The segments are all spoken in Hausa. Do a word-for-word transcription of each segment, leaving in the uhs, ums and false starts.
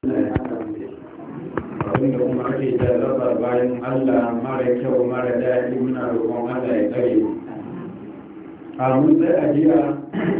abinda kuma ake jarraba bayan Allah mara kyau mara daɗi muna roƙon Allah ya tsare a mun sai a jiya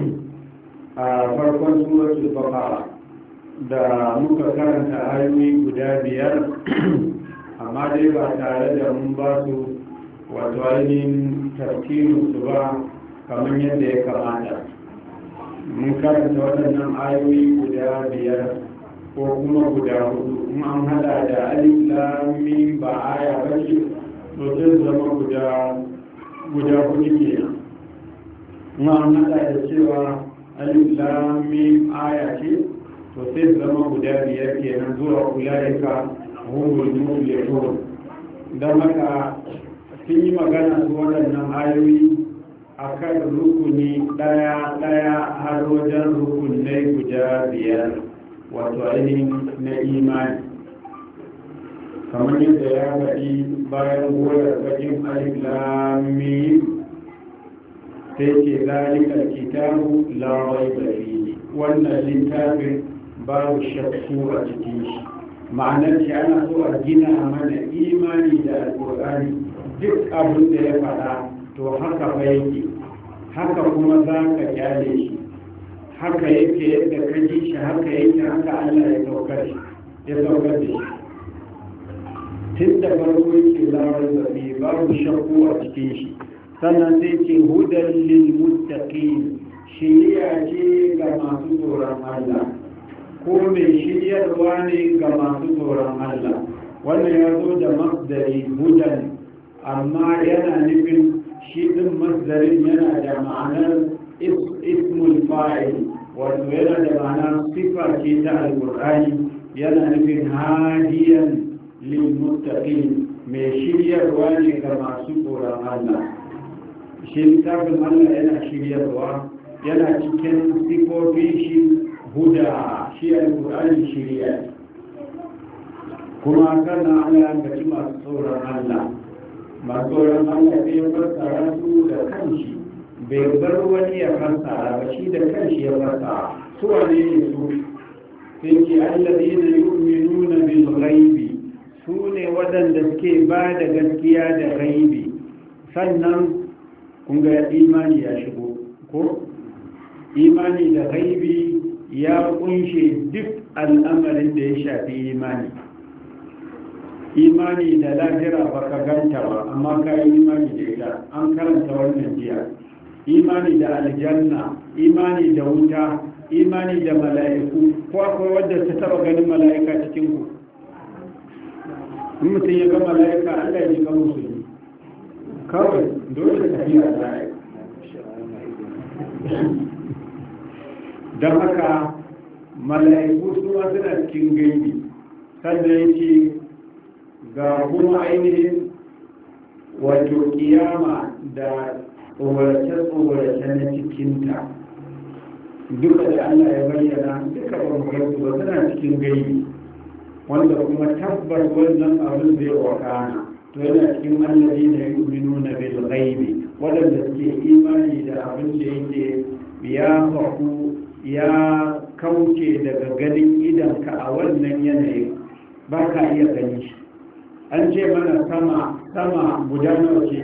a farkon suratul baqara da muka karanta ayoyi guda biyar amma dai ba tare da mun ba su wato ainihin tafsirin su ba kamar yadda ya kamata. Mun karanta waɗannan ayoyi guda biyar ko kuma guda hudu in an hada da alif lam mim ba aya bace to zai zama guda guda hudu kenan. In an hada da cewa alif lam mim aya ce to sai zama guda biyar kenan zuwa ulaika humul muflihun. Dan haka sun yi magana su waɗannan ayoyi akan rukuni ɗaya ɗaya har wajen rukunai guda biyar wato ainihin na imani kamar yadda ya faɗi bayan goyar bakin alif lam mim sai ce zalikal kitabu la raiba fihi, wannan littafin babu shakku a cikin shi. Ma'anar shi ana so a gina mana imani da alƙur'ani, duk abin da ya faɗa to haka fa yake, haka kuma za ka kyale shi, haka yake yadda ka ji shi haka yake haka Allah ya saukar shi ya saukar da shi tun da farko yake lawar zafi babu shakku a cikin shi. Sannan sai ce hudan lil muttaqin, shiriya ce ga masu tsoron Allah ko mai shiryarwa ne ga masu tsoron Allah. Wannan ya zo da masdari hudan amma yana nufin shi din masdarin yana da ma'anar ismul fa'il wato yana da ma'ana sifa ce ta alƙur'ani, yana nufin hadiyan lil muttaqin, mai shiryarwa ne ga masu tsoron Allah. Shi littafin Allah yana shiryarwa, yana cikin sifofin shi huda, shi alƙur'ani shirya kuma kana Allah ya gaci masu tsoron Allah. Masu tsoron Allah sai ya fassara su da kanshi, bai bar wani ya fassara ba, shi da kanshi ya fassara su wane ne su. Sai ce alladhina yu'minuna bil ghaibi, su ne waɗanda suke ba da gaskiya da ghaibi. Sannan kun ga imani ya shigo ko imani da ghaibi ya kunshe duk al'amarin da ya shafi imani. Imani da lahira baka ganta ba amma ka yi imani da ita, an karanta wannan jiya. Imani da aljanna, imani da wuta, imani da mala'iku. Ko akwai wadda ta taba ganin mala'ika cikin ku? In mutum ya ga mala'ika Allah ya ji ga musulmi kawai dole tafiya da ai. Don haka mala'iku su ma suna cikin gaibi. Sannan ya ce ga kuma ainihin wato kiyama da tsorace-tsorace na cikinta duka da Allah ya bayyana duka ɓangarsu ba suna cikin gaibi, wanda kuma tabbas wannan abin zai wakana. To yana cikin allazi na yu'minu na bil ghaibi, waɗanda suke imani da abin da yake ya faku ya kauce daga ganin idanka a wannan yanayin ba ka iya gani shi. An ce mana sama sama guda nawa ce?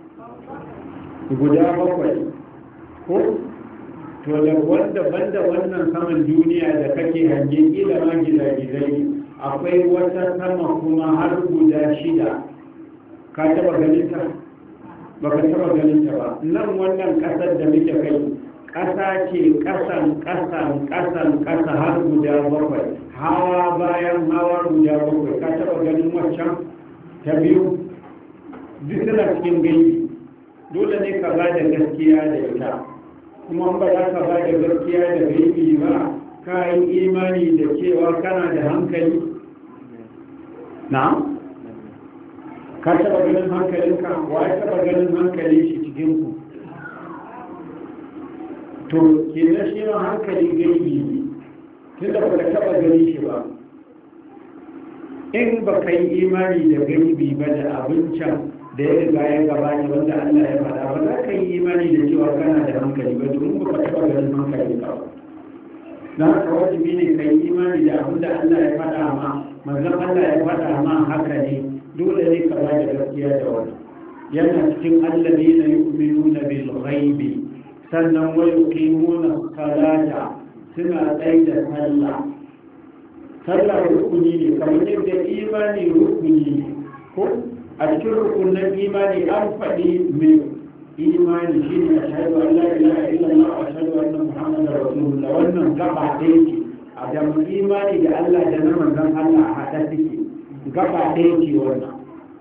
Guda bakwai ko? To da wanda banda wannan saman duniya da kake hange kila ma gizagizai, akwai wata sama kuma har guda shida. Ka taba ganin ta? Baka taba ganin ta ba. Nan wannan kasar da muke kai ƙasa ce ƙasan ƙasan ƙasan ƙasa har guda bakwai, hawa bayan hawa guda bakwai. Ka taba ganin waccan ta biyu? Duk suna cikin gaibi. Dole ne ka ba da gaskiya da ita, kuma ba za ka ba da gaskiya da gaibi ba ka yi imani da cewa kana da hankali. Na? Ka taba ganin hankalinka? Wa ya taba ganin hankali shi cikinku? To kenan shi ma hankali gaibi ne, tun da ba ka taba gani shi ba. In ba ka yi imani da gaibi ba da abincin da ya riga ya gabata wanda Allah ya faɗa ba, za ka yi imani da cewa kana da hankali ba, domin ba ka taɓa ganin hankali ba. Na haka wajibi ne ka yi imani da abin da Allah ya faɗa manzon Allah ya faɗa ma haka ne dole ne ka ba da gaskiya da wani. Yana cikin alladhina yu'minuna bil ghaibi, sannan wa yuqimuna salata, suna tsaye da sallah. Sallah rukuni ne kamar yadda imani rukuni ne, ko a cikin rukunin imani an faɗi mai imani shi ne a shaɗu an la ilaha illallah a shaɗu anna muhammadar rasulullah. Wannan gaba ɗaya ce a da imani da Allah da na manzon Allah a haɗa suke, gaba ɗaya ce wannan.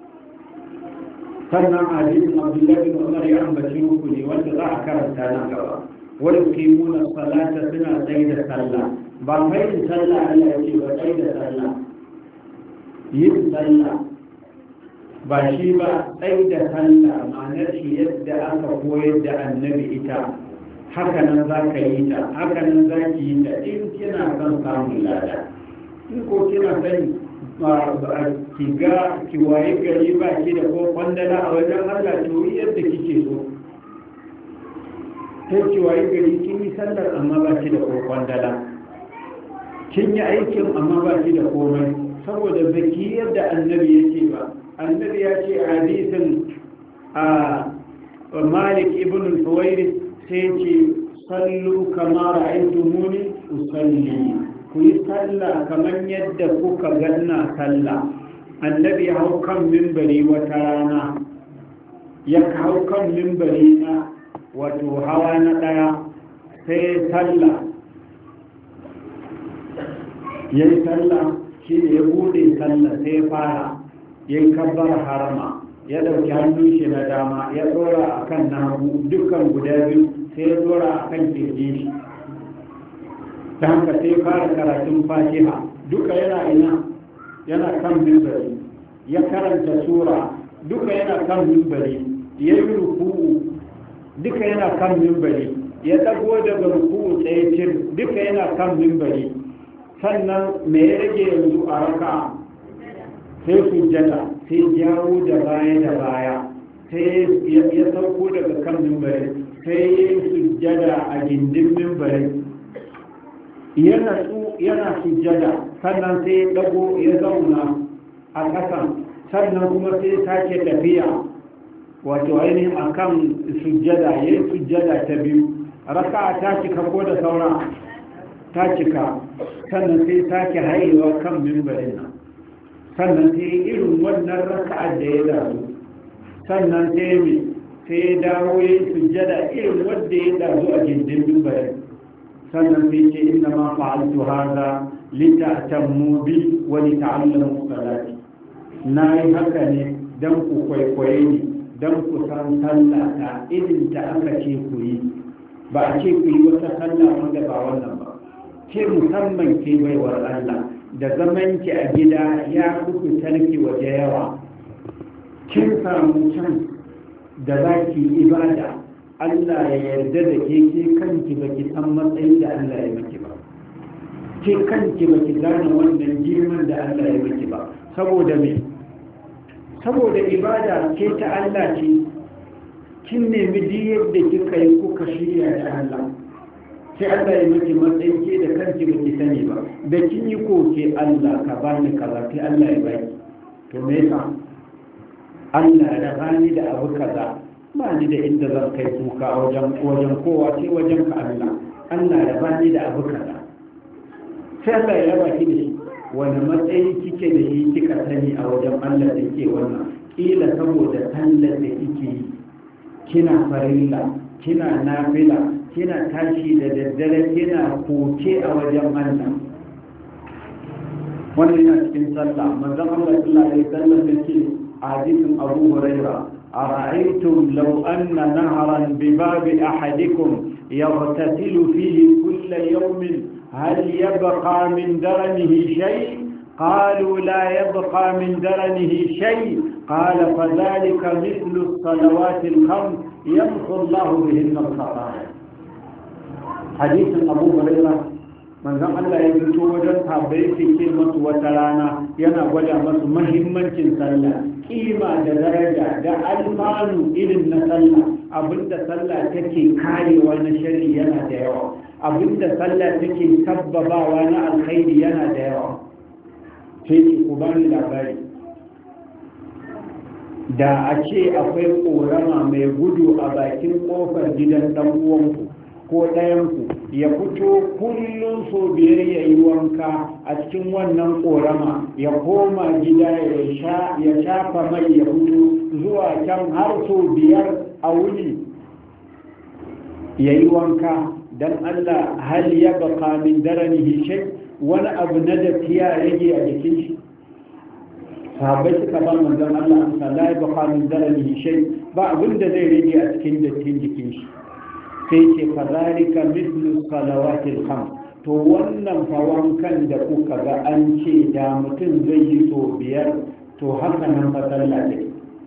sannan hadisin Abdullahi bin Umar ya ambaci rukuni wanda za a karanta nan gaba. Wani kimuna salata suna tsaye da sallah, ba mai yin sallah Allah ya ce ba, tsaye da sallah, yin sallah ba shi ba, tsaye da sallah ma'anar shi yadda aka koyar da annabi ita, haka nan za ka yi ta, haka nan za ki yi ta in kina son samun lada. In ko kina sani ki ga ki waye gari ba ki da ko kwandala a wajen Allah, to yadda kike so. Sai ki waye gari kin yi sallar amma ba ki da ko kwandala, kin yi aikin amma ba ki da komai, saboda baki yadda annabi yake ba. Annabi ya ce a hadisin a Malik ibn al-Huwairi sai ce sallu kama ra'aytumuni usalli, ku yi sallah kamar yadda kuka ganna sallah. Annabi ya hau kan mimbari wata rana, ya hau kan mimbari na wato hawa na ɗaya, sai sallah ya yi sallah shi ne ya bude sallah, sai ya fara ya yi kabbar harama, ya ɗauki hannun shi na dama ya ɗora a kan nagu dukkan guda biyu, sai ya ɗora a kan kirji shi. Ta haka sai fara karatun fatiha, duka yana ina yana kan mimbari, ya karanta sura duka yana kan mimbari, ya yi ruku'u duka yana kan mimbari, ya ɗago daga ruku'u tsaye cir duka yana kan mimbari. Sannan me ya rage yanzu a raka, sai sujjada, sai jawo da baya da baya, sai ya sauko daga kan mimbari, sai ya yi sujjada a gindin mimbari, yana sujjada, sannan sai ya dago ya zauna a ƙasan, sannan kuma sai sake tafiya wato ainihin a kan sujjada, ya yi sujjada ta biyu. Raka ta cika ko da saura ta cika, sannan sai sake haihuwa kan mimbarin nan, sannan sai irin wannan raka'ar da ya dazu, sannan sai mai sai ya dawo ya yi sujjada irin wadda ya dazu a gindin mimbarin, sannan sai ce inna ma fa'altu hadha lita'tammu bi wa lita'allamu salati. Na yi haka ne dan ku kwaikwaye ni, dan ku san sallah ta irin ta aka ce ku yi, ba a ce ku yi wata sallah wanda ba wannan ba. Ke musamman ke baiwar Allah da zaman ki a gida ya kuku tarki waje yawa, kin samu can da za ki ibada Allah ya yarda da ke ke kanki ba ki san matsayin da Allah ya miki ba, ke kanki ba ki gane wannan girman da Allah ya miki ba. Saboda me? Saboda ibada ke ta Allah ce, kin nemi duk yadda kika yi kuka shirya da Allah, sai Allah ya miki matsayin ke da kanki ba ki sani ba, da kin yi koke Allah ka bani kaza sai Allah ya baki. To me yasa? Allah ya bani da abu kaza, ba ni da inda zan kai kuka a wajen wajen kowa sai wajen ka Allah. Allah ya bani da abu kaza, sai Allah ya raba ki da shi. Wani matsayi kike da shi kika sani a wajen Allah da ke wannan? Kila saboda sallar da kike yi, kina farilla, kina nafila, kina tashi da daddare, kina koke a wajen Allah. Wannan yana cikin sallah. Manzon Allah sallallahu alaihi wasallam yake a hadisin Abu Hurairah, ara'aytum law anna nahran bi babi ahadikum yaghtasilu fihi kull yawmin hal yabqa min daranihi shay? قالوا لا يبقى من درنه شيء. قال فذلك مثل الصلوات الخمس يمحو الله بهن الخطايا. حديث أبو هريرة manzon Allah ya fito wajen tabbai ke ce masu wata rana yana gwada masu mahimmancin sallah, kima da daraja da alfanu irin na sallah. Abinda sallah take karewa na shari yana da yawa, abinda sallah take sabbabawa na alkhairi yana da yawa. sai ce ku bani labari da a ce akwai ƙorama mai gudu a bakin ƙofar gidan ɗan uwanku ko ɗayanku ya fito kullum so biyar ya yi wanka a cikin wannan ƙorama ya koma gida ya shafa mai ya fito zuwa can har so biyar a wuni ya yi wanka don Allah hal ya baka min daranihi shay wani abu na dafiya rage a jikin shi sahabbai suka ba manzon Allah amsa la ya baka min daranihi shay ba abin da zai rage a cikin dattin jikin shi sai ce fadhalika mithlu salawatil khams to wannan fawankan da kuka ga an ce da mutum zai yi so biyar to haka nan fa sallah take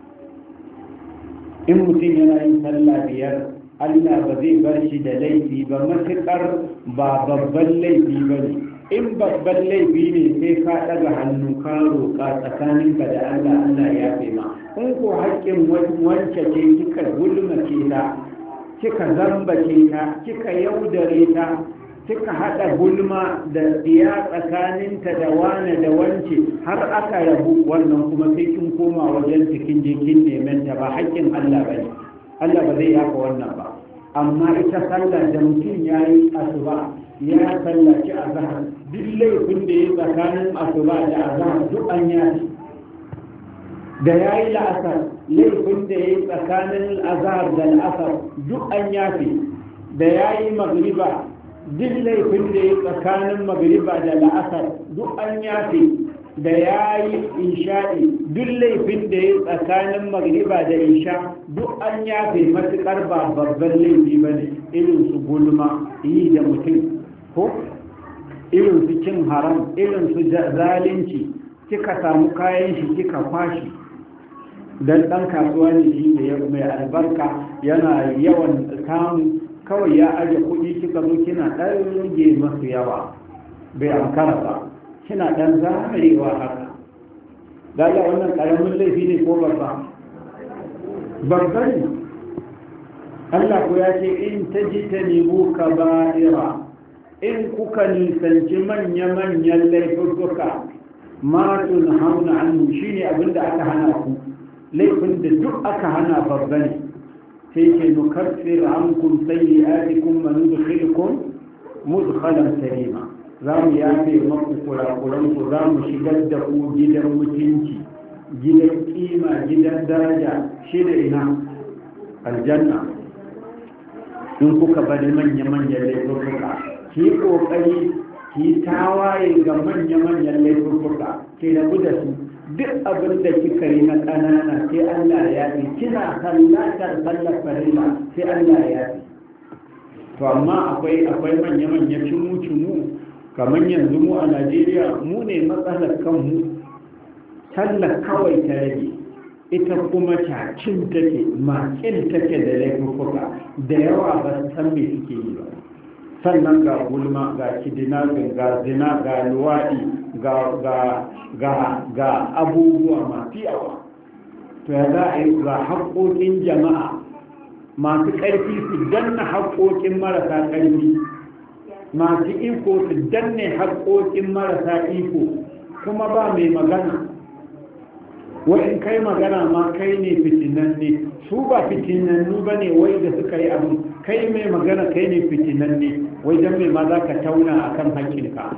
in mutum yana yin sallah biyar Allah ba zai bar shi da laifi ba matuƙar ba babban laifi ba ne in babban laifi ne sai ka ɗaga hannu ka roƙa tsakaninka da Allah Allah ya fi ma in ko haƙƙin wance ce kika gulmace ta kika zambace ta kika yaudare ta kika haɗa gulma da tsiya tsakaninta da wane da wance har aka rabu wannan kuma sai kin koma wajen cikin jikin neman ta ba haƙƙin Allah ba ne Allah ba zai yaka wannan ba amma ita sallah da mutum ya yi asuba ya sallaci azhar duk laifin da ya tsakanin asuba da azhar duk an yafi da ya yi la'asar laifin da ya yi tsakanin azhar da la'asar duk an yafi da ya yi magriba duk laifin da ya yi tsakanin magriba da la'asar duk an yafi da ya yi insha'i duk laifin da ya tsakanin magriba da isha duk an yafe matuƙar ba babban laifi ba ne irin su gulma yi da mutum ko irin su cin haram irin su zalunci kika samu kayan shi kika kwashi dan ɗan kasuwa ne shi da mai albarka yana yawan samu kawai ya aje kuɗi kika zo kina ɗan rage masu yawa bai ankara ba kina ɗan zarewa haka daga wannan ƙaramin laifi ne ko babba babba ne Allah ko ya ce in ta ji ta nemo ka ba'ira in kuka nisanci manya-manyan laifuka matun hauna annu shi ne abinda aka hana ku laifin da duk aka hana babba ne sai ke nukaffir an kun sayi adikun manu da shilikun mudkhalan salima za mu yafe maku kurakuranku za mu shigar da ku gidan mutunci gidan kima gidan daraja shi da ina aljanna in kuka bari manya-manyan laifuka ki kokari ki tawaye ga manya-manyan laifuka ke rabu da su duk abin da kika yi na ƙanana sai Allah ya fi kina sallatar sallar farilla sai Allah ya fi to amma akwai akwai manya-manya cimu-cimu kamar yanzu mu a Najeriya mu ne matsalar kanmu sallar kawai ta rage ita kuma cacin take makin take da laifuka da yawa ba su san me suke yi ba sannan ga gulma ga kidnapping ga zina ga luwaɗi ga ga ga ga abubuwa masu yawa to ya za a yi ga haƙoƙin jama'a masu ƙarfi su danna haƙoƙin marasa ƙarfi masu iko su danne haƙoƙin marasa iko kuma ba mai magana wa'in kai magana ma kai ne fitinanne su ba fitinannu ba ne wai da suka yi abin kai mai magana kai ne fitinanne wai don mai ma za ka tauna a kan hankinka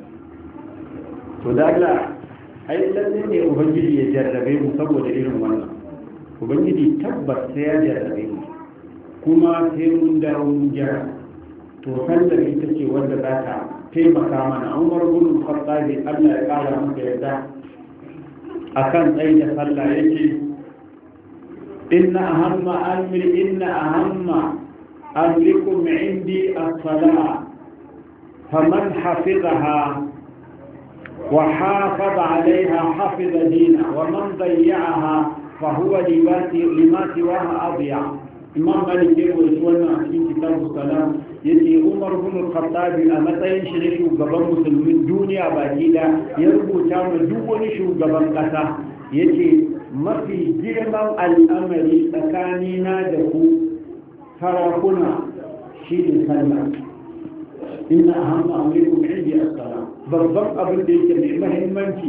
to da Allah ai lalle ne ubangiji ya jarrabe mu saboda irin wannan ubangiji tabbas sai ya jarrabe mu kuma sai mun dawo mun gyara to sallar ita ce wanda za ta taimaka mana umar gudun khattabi Allah ya kara maka yarda akan tsaye da sallah yake inna ahamma amri inna ahamma amrikum indi as-salah faman hafizaha wa hafaza alaiha hafiza dina wa man dayya'aha fa huwa lima siwaha adiya imam malik ya rawaito wannan a cikin kitabu salam yace umar bin khattab a matsayin shi ne shugaban musulmin duniya baki da ya rubuta ma duk wani shugaban kasa yace mafi girman al'amari tsakanina da ku sarakuna shine sallah inna ahamma amrikum indi as-salam babban abin da yake mai muhimmanci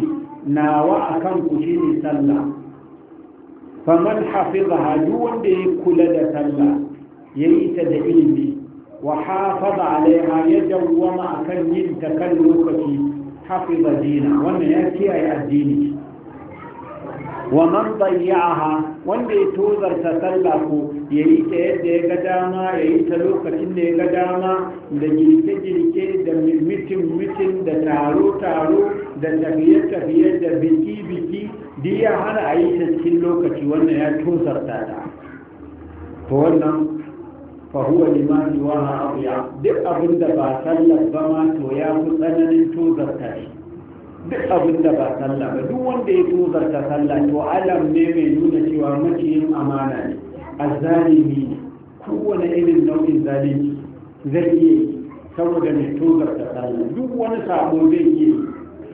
nawa akan ku shine sallah faman hafizaha duk wanda ya kula da sallah yayi ta da ilimi wa hafaza alaiha ya dawwama akan yin ta kan lokaci hafiza dina wannan ya kiyaye addini wa man dayya'aha wanda ya tozarta sallah ko yayi ta yadda ya ga dama yayi ta lokacin da ya ga dama da girke girke da mitin mitin da taro taro da tafiye tafiye da biki biki duk ya hana a yi ta cikin lokaci wannan ya tozarta ta to wannan fa huwa limani wa abiya duk abin da ba sallar ba ma to ya fi tsananin tozarta shi duk abin da ba sallah ba duk wanda ya tozarta sallah to alam ne mai nuna cewa maciyin amana ne azzalimi ne kowane irin nau'in zalunci zai iya yi saboda mai tozarta sallah duk wani sabo zai iya yi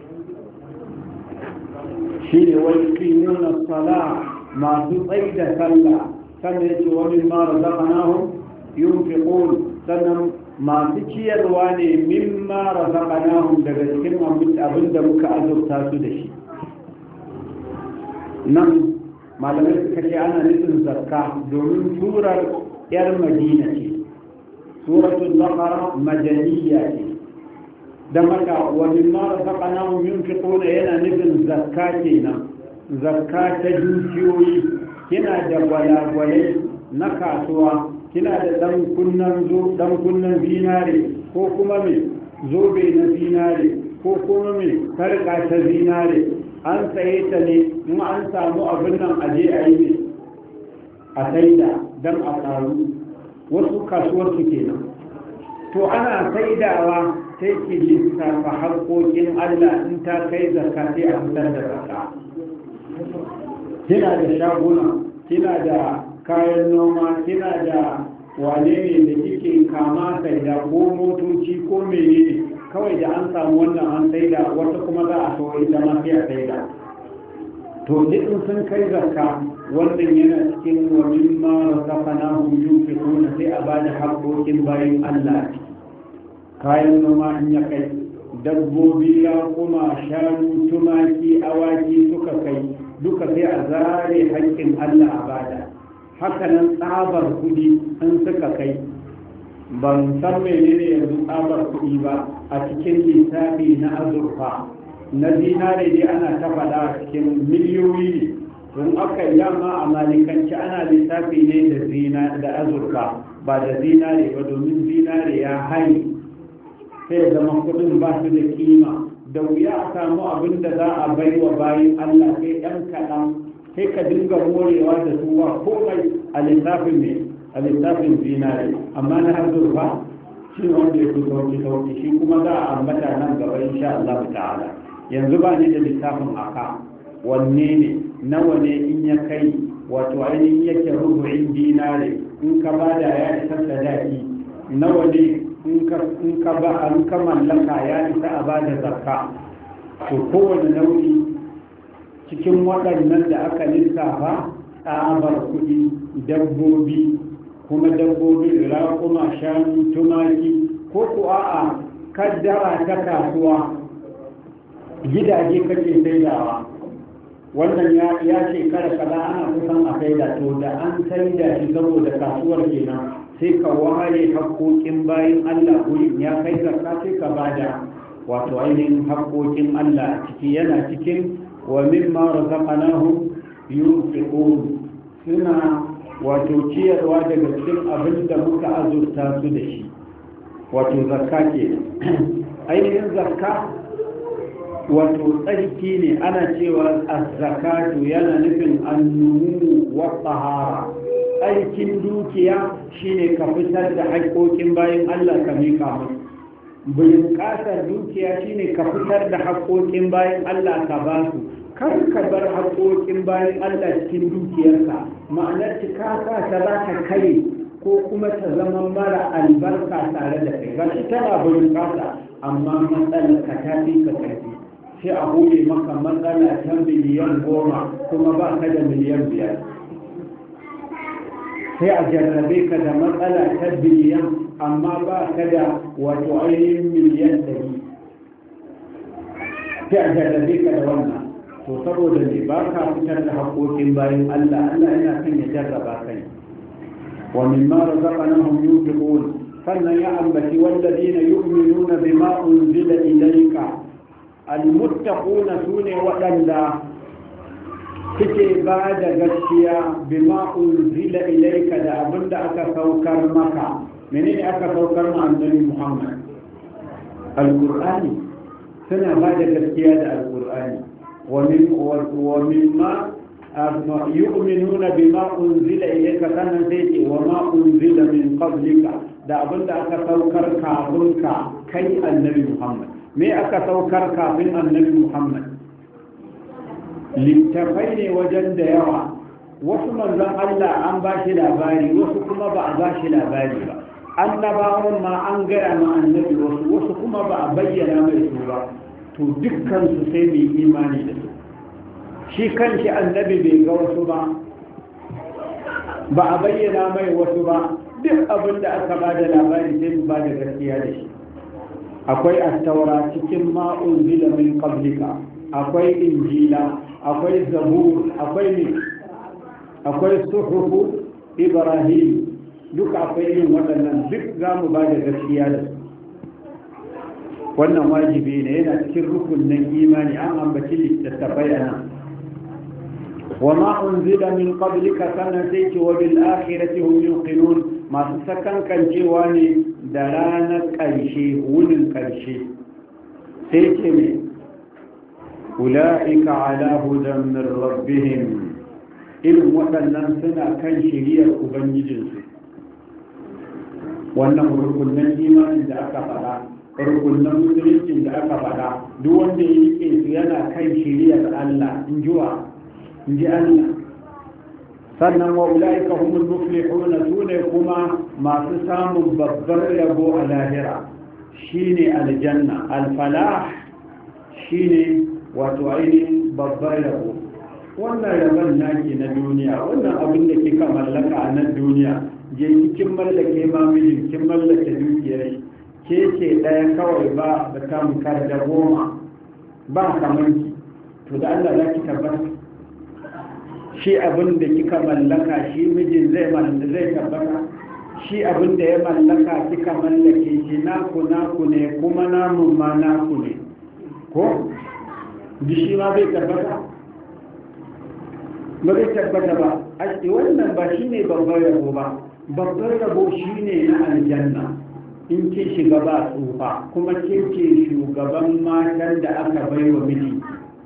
shi ne wani kinuna sala masu tsayi da sallah sannan ya ce wani mara zamanahun yunfiqun sannan masu ciyarwa ne mimma razaqnahum daga cikin abin da muka azurta su da shi nan malamai suka ce ana nufin zakka domin surar yar madina ce suratul baqara madaniyya ce da maka wa mimma razaqnahum yunfiquna yana nufin zakka kenan zakka ta dukiyoyi yana da gwalagwalai na kasuwa kina da dan kunnan zo dan kunnan zinare ko kuma me zobe na zinare ko kuma me sarka ta zinare an saye ta ne in an samu abin nan aje a yi ne a saida dan a karu wasu kasuwar su kenan to ana saidawa sai ki lissafa haƙoƙin Allah in ta kai zakka sai a fitar da zakka kina da shaguna kina da kayan noma kina da wane ne da kike kama saida ko motoci ko menene kawai da an samu wannan an saida wata kuma za a so ita ma sai a saida to duk sun kai zakka wannan yana cikin wa mimma razaqnahum yunfiquna sai a bada haƙoƙin bayin Allah kayan noma in ya kai dabbobi ya kuma shanu tumaki awaki suka kai duka sai a zare haƙƙin Allah a bada hakanan tsabar kuɗi in suka kai ban san menene yanzu tsabar kuɗi ba a cikin lissafi na azurfa na zinare dai ana ta faɗa a cikin miliyoyi ne don aka yi dama a malikanci ana lissafi ne da zina da azurfa ba da zinare ba domin zinare ya haye sai zama kuɗin ba su da kima da wuya a samu abin da za a bai wa bayan Allah sai ɗan kaɗan sai ka dinga morewa da su ba komai a lissafin ne a lissafin zinare amma na azurfa shi wanda ya fi sauki sauki shi kuma za a ambata nan gaba insha Allah ta'ala yanzu ba ne da lissafin aka wanne ne nawa ne in ya kai wato ainihin yake rubu'in dinare in ka bada ya isa sadaki nawa ne in ka ba an ka mallaka ya isa a bada zakka to kowane nau'i cikin waɗannan da aka lissafa tsabar kuɗi dabbobi kuma dabbobi raƙuma shanu tumaki ko kuwa a kaddara ta kasuwa gidaje kake saidawa wannan ya shekara kaza ana kusan a saida to da an saida shi saboda kasuwar kenan sai ka ware haƙoƙin bayan Allah wurin ya kai zakka sai ka bada wato ainihin haƙoƙin Allah ciki yana cikin wa mimma razaqnahum yunfiqun suna wato ciyarwa daga cikin abin da muka azurta su da shi wato zakka ke ainihin zakka wato tsarki ne ana cewa az-zakatu yana nufin annumu wa tahara tsarkin dukiya shine ka fitar da haƙoƙin bayan Allah ka miƙa musu bunƙasar dukiya shine ka fitar da haƙoƙin bayan Allah ka ba su kar ka bar haƙoƙin bayan Allah cikin dukiyarka ma'anar cika ta za ta kare ko kuma ta zama mara albarka tare da kai gashi tana bunƙasa amma matsalar ka ta fi ka ƙarfi sai a bude maka matsala ta miliyan goma kuma ba ka da miliyan biyar sai a jarrabe ka da matsala ta biliyan amma ba ka da wato ainihin miliyan ɗari sai a jarrabe ka da wannan to saboda ne ba ka fitar da haƙoƙin bayan Allah Allah yana kan ya jarraba kai wa mimma razaqnahum yunfiqun sannan ya ambaci walladina yu'minuna bima unzila ilayka almuttaquna sune waɗanda suke ba da gaskiya bima unzila ilayka da abinda aka saukar maka. menene aka saukar ma annabi Muhammad? alqur'ani. suna ba da gaskiya da alqur'ani wa min wa mimma yu'minuna bima unzila ilayka sannan sai ce wa ma unzila min qablika da abinda aka saukar kafin ka kai annabi Muhammad. me aka saukar kafin annabi Muhammad? littafai ne wajen da yawa. wasu manzon Allah an ba shi labari, wasu kuma ba a ba shi labari ba. annabawan ma an gaya ma annabi wasu, wasu kuma ba a bayyana mai su ba. to dukkan su sai mai imani da su. shi kanshi annabi bai ga wasu ba, ba a bayyana mai wasu ba. duk abin da aka ba da labari sai mu ba da gaskiya da shi. akwai attaura cikin ma unzila min qablika, akwai injila, akwai zabur, akwai ne akwai suhufu ibrahim, duka akwai yin waɗannan. duk za mu ba da gaskiya da su. wannan wajibi ne, yana cikin rukunin imani. an ambaci littattafai a nan. wa ma unzila min qablika sannan sai ce wa bil akhirati hum yuqinun, masu sakankancewa ne da ranar ƙarshe, wunin ƙarshe. sai ce mai ula'ika ala hudan min rabbihim, irin waɗannan suna kan shiriyar ubangijinsu. wannan rukunin imanin da aka faɗa, rukunin musuluncin da aka faɗa, duk wanda ya rike su yana kan shiriyar Allah. in ji wa in ji Allah. sannan wa ula'ika humul muflihuna, sune kuma masu samun babbar rabo a lahira, shine aljanna. alfalah shine wato ainihin babbar rabo. wannan rabon naki na duniya, wannan abin da kika mallaka a nan duniya, je kin mallake ma mijin, kin mallake dukiyar, ke ce ɗaya kawai ba da tamkar da goma ba kamanki. to da Allah za ki tabbata shi abin da kika mallaka shi mijin zai zai tabbata? shi abin da ya mallaka kika mallake shi naku naku ne, kuma namun ma naku ne, ko shi ma bai tabbata? ba zai tabbata ba. a wannan ba shi ne babbar rabo ba. babbar rabo shi ne na aljanna. in ke shiga ba tsufa, kuma ke ce shugaban matan da aka bai wa miji,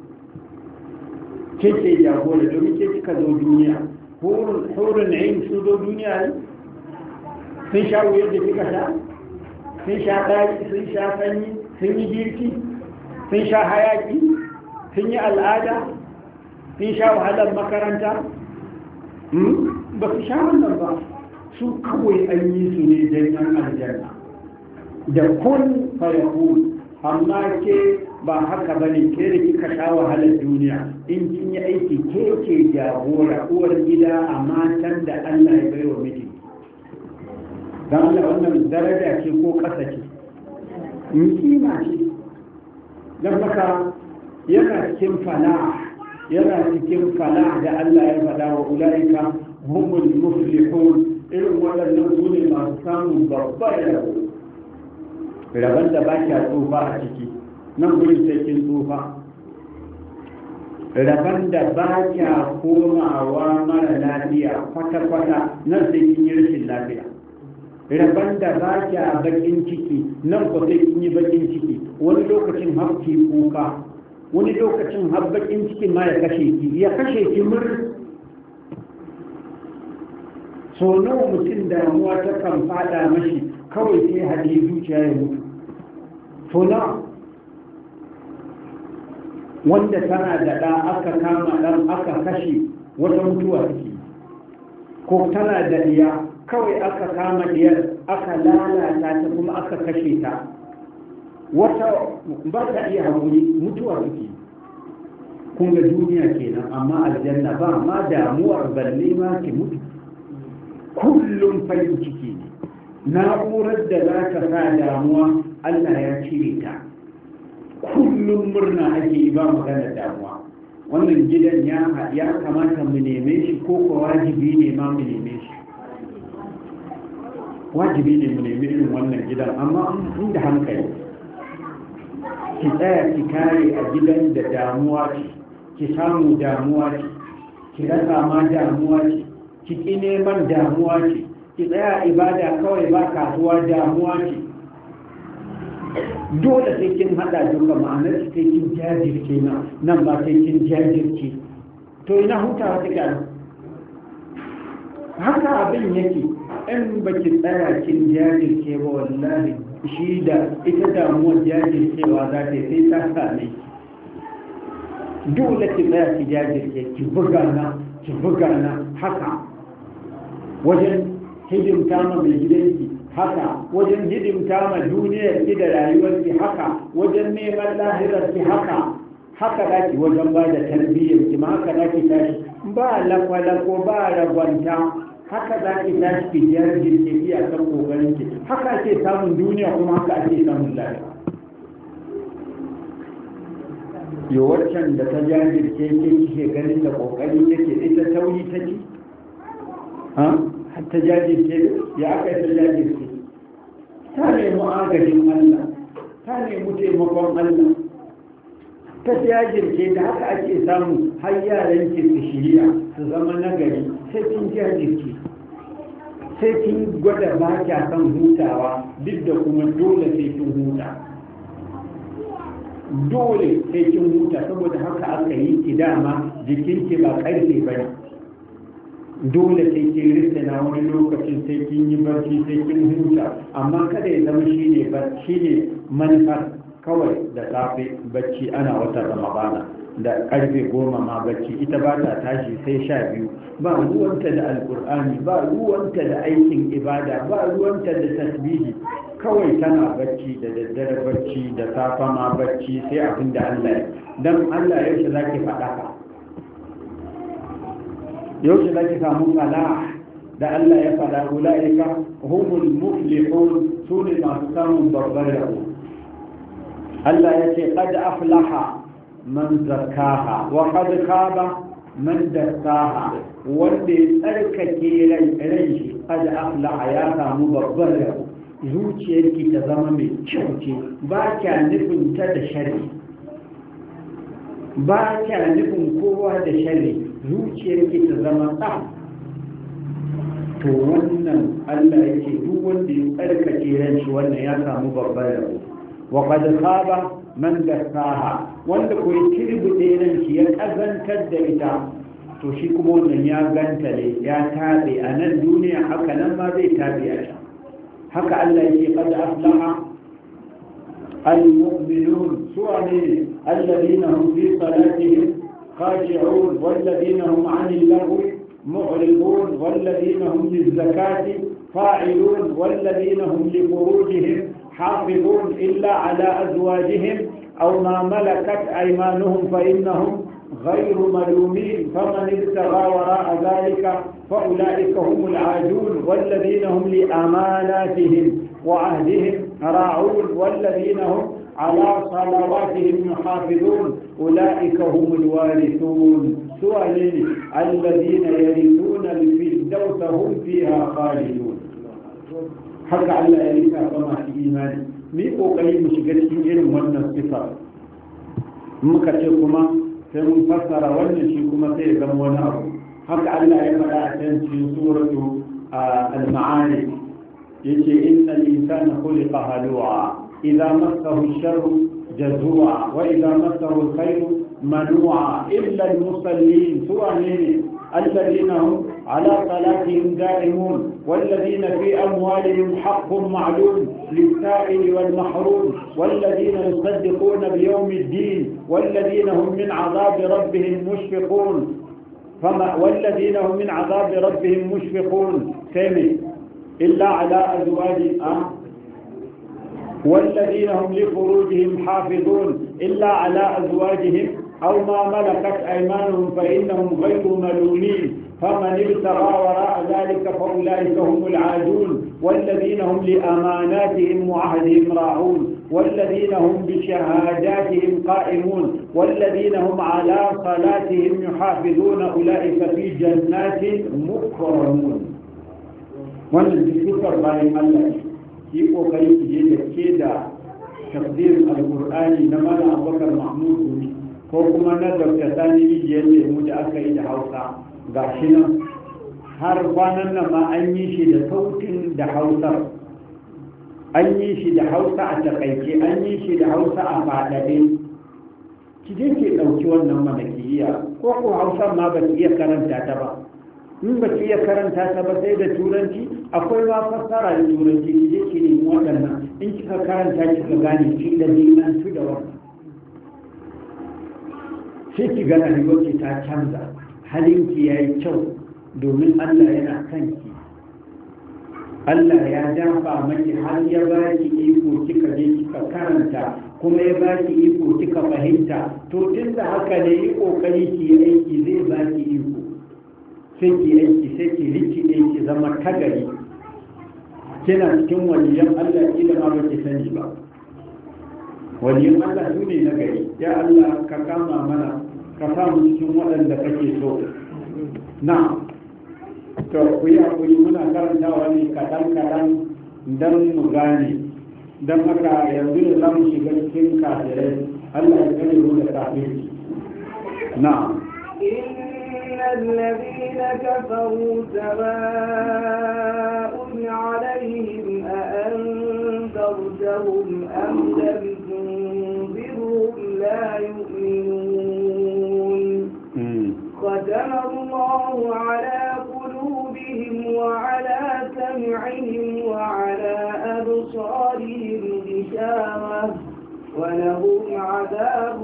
ke ce jagora, domin ke kika zo duniya. horon ayin su zo duniya ne, sun sha wuyar da kika sha, sun sha ɗari, sun sha sanyi, sun yi girki, sun sha hayaki, sun yi al'ada, sun sha wahalar makaranta. ba su sha wannan ba. su kawai an yi su ne don yan aljanna da kun fayakun. amma ke ba haka bane, ke da kika sha wahalar duniya. in kin yi aiki ke ke jagora, uwar gida a matan da Allah ya bai wa miji. don Allah wannan daraja ce ko ƙasa ce? in kima ce. don haka yana cikin fala, yana cikin fala da Allah ya faɗa wa ula'ika humul muflihun. irin waɗannan su ne masu samun babbar rabo, rabon da ba kya tsufa a ciki. nan gurin sai kin tsufa. rabon da ba kya komawa mara lafiya kwata-kwata, nan sai kin yi rashin lafiya. rabon da ba kya bakin ciki, nan ko sai kin yi bakin ciki. wani lokacin hafki kuka, wani lokacin har bakin ciki ma ya kashe ki, ya kashe ki mur. so nawa mutum damuwa ta kan fada mashi kawai sai haɗe zuciya ya mutu. so nawa wanda tana da ɗa aka kama ɗan aka kashe, wata mutuwa take. ko tana da ɗiya kawai aka kama ɗiyar aka lalata ta kuma aka kashe ta, wata ba ta iya haƙuri, mutuwa take. kun ga duniya kenan. amma aljanna ba ma damuwar, balle ma ki mutu. kullum farin ciki ne. na'urar da za ta sa damuwa Allah ya cire ta. kullum murna ake yi, ba magana damuwa. wannan gidan ya kamata mu neme shi ko ko wajibi ne ma mu neme shi? Wajibi ne mu nemi irin wannan gidan, amma inda hankali ki tsaya ki kare a gidan da damuwa ce, ki samu damuwa ce, ki rasa ma damuwa ce, ki ƙi neman damuwa ce, ki tsaya ibada kawai ba kasuwa damuwa ce. Dole sai kin hada duka, ma'anar sai kin jajirce na nan ba sai kin jajirce. To ina hutawa take nan? Haka abin yake, in baki tsaya kin jajirce ba wallahi shi da ita damuwar jajircewa za ta sai ta same ki. Dole ki tsaya ki jajirce, ki buga na ki buga na haka wajen hidimta ma mai gidanki, haka wajen hidimta ma duniyar ki da rayuwar ki, haka wajen neman lahirar ki, haka haka zaki wajen ba da tarbiyyar ki ma haka zaki tashi ba lakwalako ba ragwanta, haka zaki tashi ki jajirce ki a kan kokarin ki, haka ake samun duniya kuma haka ake samun lafiya. Yo waccan da ta jajirce ke kike ganin da kokari take ita tauri take ha ta jajirce ya aka yi ta jajirce ta nemi agajin Allah, ta nemi taimakon Allah, ta jajirce da haka ake samu har yaran ki su shirya su zama nagari. Sai kin jajirce, sai kin gwada ba kya kan hutawa, duk da kuma dole sai kin huta, dole sai kin huta, saboda haka aka yi ki dama jikinki ba karfe ba ne. Dole sai kin rike na wani lokacin, sai kin yi barci, sai kin huta, amma kada ya zama shine barci ne manufar kawai da safe bacci ana wata ramadana da karfe goma ma bacci, ita ba ta tashi sai sha biyu, ba ruwanta da alkur'ani, ba ruwanta da aikin ibada, ba ruwanta da tasbihi, kawai tana bacci da daddare bacci da safa ma bacci, sai abin da Allah ya dan Allah yaushe zaki faɗa ka, yaushe zaki samu falah da Allah ya faɗa ulaika humul muflihun, sune masu samun babbar rabo. Allah ya ce qad aflaha man zakkaha wa qad khaba man dassaha, wanda ya tsarkake rai shi qad aflaha ya samu babbar rabo. Zuciyarki ta zama mai kyau ce, ba kya nufin ta da shari, ba kya nufin kowa da shari, zuciyarki ta zama tsaf. To wannan Allah ya ce duk wanda ya tsarkake ran shi wannan ya samu babbar rabo. Wa qad khaba man dassaha, wanda ko kirbude ran shi ya kazantar da ita, to shi kuma wannan ya ganta ne, ya tabe a nan duniya, haka nan ma zai tabe a can. haka Allah yake qad aflaha al-mu'minun, suwane alladhina hum fi salatihim khashi'un walladhina hum 'anil lahwi mu'ridun walladhina hum liz-zakati fa'ilun walladhina hum li furujihim حافظون إلا على أزواجهم أو ما ملكت أيمانهم فإنهم غير ملومين فمن ابتغى وراء ذلك فأولئك هم العادون والذين هم لأماناتهم وعهدهم راعون والذين هم على صلواتهم يحافظون أولئك هم الوارثون سؤالين الذين يرثون الفردوس هم فيها خالدون. haka Allah ya rika ba masu imani mu yi kokari mu shiga cikin irin wannan sifa. Muka ce kuma sai mun fassara wannan shi kuma sai ya zama wani abu. Haka Allah ya faɗa a can cikin suratu al-ma'arij yace innal insana khuliqa halu'a idza massahu ash-sharru jazua wa idza massahu al-khayru manu'a illa al-musallin suwane الذين هم على صلاتهم دائمون والذين في أموالهم حق معلوم للسائل والمحروم والذين يصدقون بيوم الدين والذين هم من عذاب ربهم مشفقون فما والذين هم من عذاب ربهم مشفقون كامل إلا على أزواجهم أه؟ والذين هم لفروجهم حافظون إلا على أزواجهم أو ما ملكت أيمانهم فإنهم غير ملومين فمن ابتغى وراء ذلك فأولئك هم العادون والذين هم لأماناتهم وعهدهم راعون والذين هم بشهاداتهم قائمون والذين هم على صلاتهم يحافظون أولئك في جنات مكرمون. wannan sifar bayan Allah yi kokari ki je da ke da tafsirin alqur'ani na malam Abubakar Mahmud ne ko kuma na Dr. Sani Rijiyar Lemu da aka yi da Hausa gashi nan har kwanan nan ma an yi shi da sautin da Hausa an yi shi da Hausa a takaice an yi shi da Hausa a faɗaɗe ki je ki ɗauki wannan manakiya ko ko Hausa ma ba ki iya karanta ta ba in ba ki iya karanta ta ba sai da turanci akwai ma fassara da turanci ki je ki nemi waɗannan in kika karanta kika gane ki da dinan su da wannan sai ki ga rayuwarki ta canza halinki yayi kyau domin Allah yana son ki Allah ya dafa maki har ya ba ki iko kika je kika karanta kuma ya ba ki iko kika fahimta to tunda haka ne yi kokari ki yi aiki zai ba ki iko sai ki aiki sai ki rikide ki zama tagari kina cikin waliyan Allah kila ma baki sani ba waliyan Allah su ne nagari ya Allah ka kama mana ka samu cikin waɗanda kake so na to ku yi hakuri muna karantawa ne kaɗan kaɗan don mu gane don haka yanzu da za mu shiga cikin kafirai Allah ya kare mu da kafirci na الذين كفروا سواء عليهم أأنذرتهم أم لم تنذرهم لا يؤمنون ختم الله على قلوبهم وعلى سمعهم وعلى أبصارهم غشاوة ولهم عذاب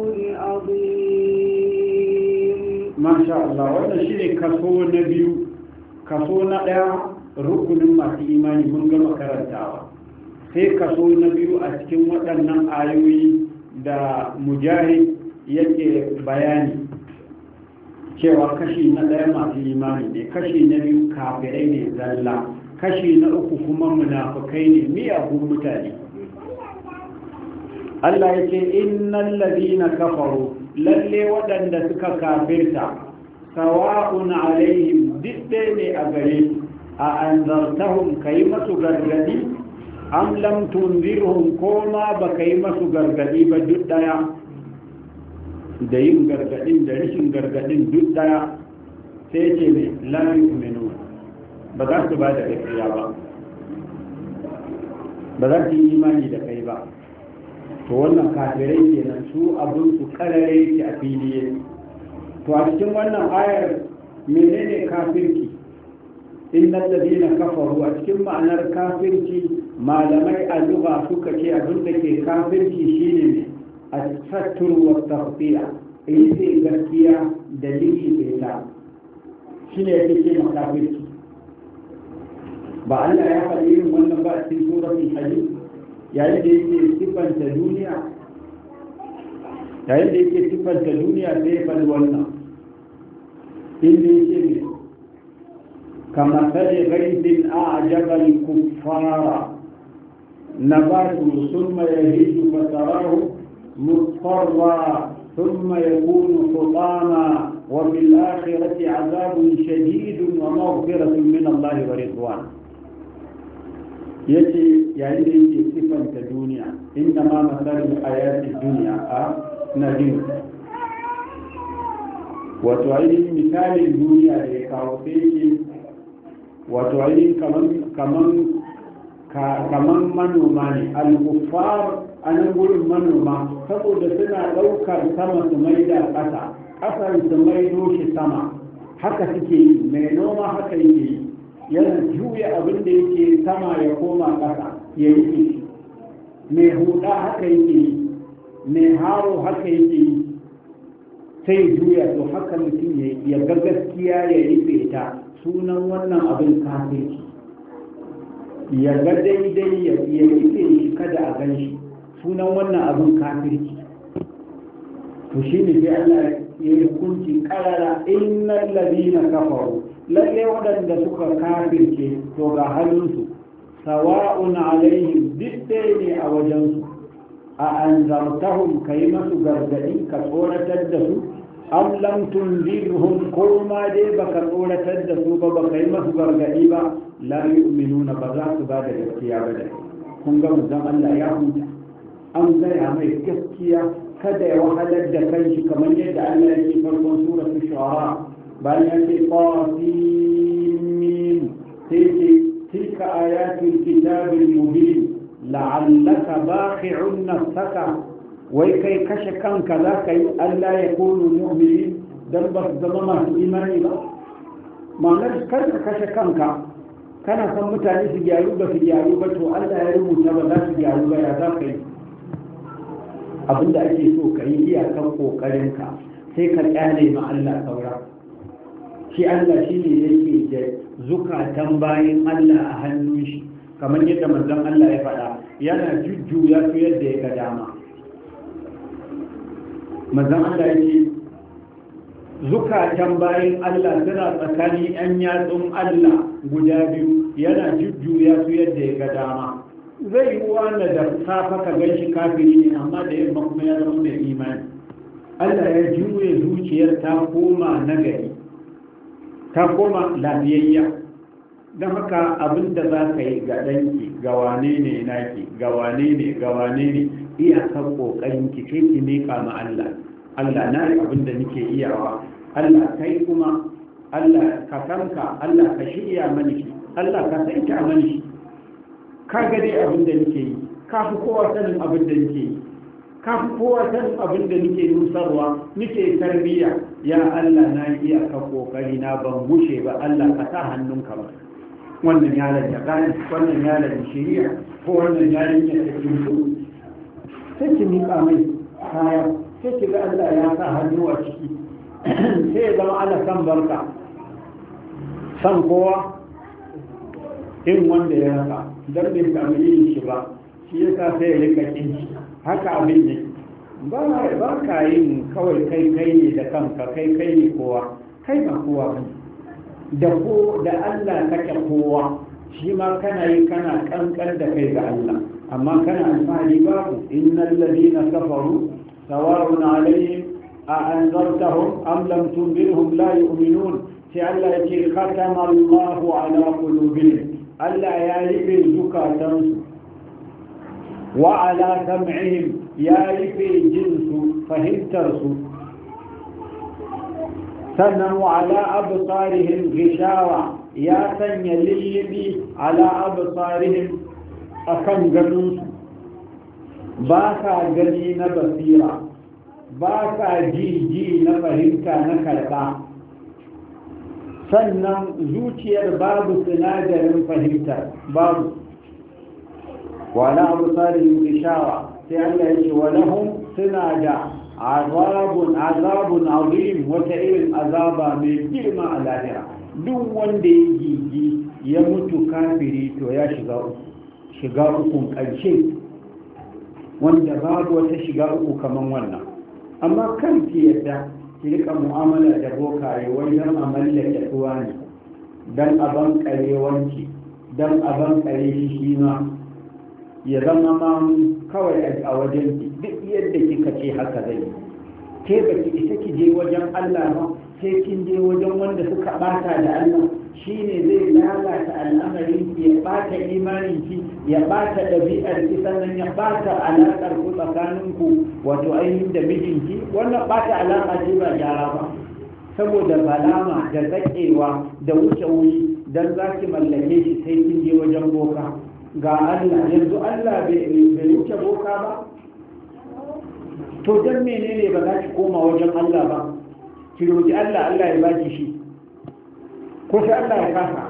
عظيم. masha Allah wannan shine kaso na biyu. Kaso na ɗaya rukunin masu imani mun gama karantawa, sai kaso na biyu a cikin waɗannan ayoyi da mujahid yake bayani cewa kashi na ɗaya masu imani ne, kashi na biyu kafirai ne zalla, kashi na uku kuma munafukai ne miyagun mutane. Allah ya ce innal ladina kafaru, lalle waɗanda suka kafirta, sawa'un alaihim didde ne a gare su, a anzartahum kai masu gargadi am lam tunzirhum ko ma baka yi masu gargadi ba duk daya, da yin gargadin da rashin gargadin duk daya. sai ce ne la yu'minu, ba za su ba da gaskiya ba, ba za su yi imani da kai ba. to wannan kafirai kenan, su abin su karare yake a fili. to a cikin wannan ayar menene kafirci? innal ladina kafaru, a cikin ma'anar kafirci malamai a lugha suka ce abin da ke kafirci shine ne as-satr wa taghfiya, yi gaskiya dalili ta shine yake ce kafirci. ba Allah ya faɗi irin wannan ba a cikin suratul hadid yayin da yake siffanta duniya yayin da yake siffanta duniya sai ya faɗi wannan inda yake ne kama sare ghaibin a'jaba al-kuffara nabatu thumma yahiju fatarahu musfarra thumma yakunu hutama wa fil akhirati 'adhabun shadidun wa maghfiratun min Allah wa ridwan. yace yayin da yake sifanta duniya, inda ma masalin ayatin duniya a nadin, wato ainihin misalin duniya da ya kawo sai yake wato ainihin kaman manoma ne, al-kuffar a nan gurin manoma, saboda suna ɗaukar sama su mai da ƙasa, ƙasar su maido shi sama, haka suke yi, mai noma haka yake yi, yana juya abin da yake sama ya koma ƙasa ya yi shi, mai huda haka yake yi, mai haro haka yake yi, sai juya. to haka mutum ya ga gaskiya ya rufe ta, sunan wannan abin kafirci. ya ga daidai ya rufe shi kada a gan shi, sunan wannan abin kafirci. to shi ne sai Allah ya yi hukunci karara, innal ladina kafaru, lalle waɗanda suka kafirce to ga halinsu, sawa'un alaihim duk ne a wajensu, a anzartahum kai masu gargadi ka tsoratar da su am lam tunzirhum ko ma dai baka tsoratar da su ba baka yi masu gargadi ba la yu'minuna ba za su ba da gaskiya ba da kun ga manzon Allah ya huta an gaya mai gaskiya kada ya wahalar da kanshi kamar yadda Allah ya ce farkon suratul shu'ara bayan ya ce qasim sai ce tilka ayatul kitabil mubin la'allaka baqi'un nafsaka wai kai kashe kanka za ka yi Allah ya kunu mu'mini dan ba su zama masu imani ba ma'anar kar ka kashe kanka kana san mutane su gyaru ba su gyaru ba to Allah ya rubuta ba za su gyaru ba ya za ka yi abinda ake so ka yi iyakan kokarinka sai ka kyale ma Allah saura shi Allah shi ne yake da zukatan bayan Allah a hannun shi kamar yadda manzon Allah ya faɗa yana jujjuya su yadda ya ga dama manzon Allah yake zukatan bayan Allah suna tsakanin yan yatsun Allah guda biyu yana jujjuya su yadda ya ga dama zai yi wanda da safa ka gan shi kafiri ne amma da yamma kuma ya zama mai imani Allah ya juye zuciyar ta koma nagari ta koma lafiyayya don haka abin da za ka yi ga ɗanki ga wane ne naki ga wane ne ga wane ne iyakar ƙoƙarin ki sai ki miƙa ma Allah Allah na yi abin da nake iyawa Allah kai kuma Allah ka sanka Allah ka shirya mani shi Allah ka saita mani shi ka ga dai abin da nake yi ka fi kowa sanin abin da nake yi ka fi kowa sanin abin da nake nusarwa nake tarbiyya ya Allah na yi iyaka kokari na ban gushe ba Allah ka sa hannunka ba wannan yaron ya gani wannan yaron shiriya ko wannan yaron ya tafi su sai ki miƙa mai kaya sai ki ga Allah ya sa hannu a ciki sai ya zama ana san barka san kowa in wanda ya rasa don bai samu yin shi ba shi ya sa sai ya rika kin shi haka abin ne ba ba ka yin kawai kai kai ne da kanka kai kai ne kowa kai ba kowa ba da ko da Allah kake kowa shi ma kana yi kana kankan da kai ga Allah amma kana alfahari babu innal ladina kafaru sawa'un alaihim a anzartahum am lam tunzirhum la yu'minun sai Allah yake khatama Allahu ala qulubihim Allah ya rufe zukatansu wa ala sam'ihim ya rufe jinsu fahimtarsu sannan wa ala absarihim gishawa ya sanya lillibi ala absarihim akan ganinsu ba ka gani na basira ba ka ji ji na fahimta na karɓa sannan zuciyar babu sinadarin fahimta babu wala abu tsarin gishawa sai Allah ya ce walahum suna da azabun azabun azim wata irin azaba mai girma a lahira duk wanda ya gigi ya mutu kafiri to ya shiga uku shiga ukun ƙarshe wanda babu wata shiga uku kaman wannan amma kan ki yadda ki rika mu'amala da bokaye wai don a mallake tuwa ne don a bankare wanki don a bankare shi shi ma ya zama ma kawai a wajen ki duk yadda kika ce haka zai ke ba ki isa ki je wajen Allah ba sai kin je wajen wanda suka bata da Allah shine zai lalata al'amarin ki ya bata imanin ki ya bata ɗabi'ar ki sannan ya bata alaƙar ku tsakanin ku wato ainihin da mijinki wannan bata alaƙa ce ba gyara ba saboda balama da zaƙewa da wuce wuri dan za ki mallake shi sai kin je wajen boka ga Allah yanzu Allah bai wuce boka ba to dan menene ba za ki koma wajen Allah ba ki roki Allah Allah ya baki shi ko sai Allah ya kasa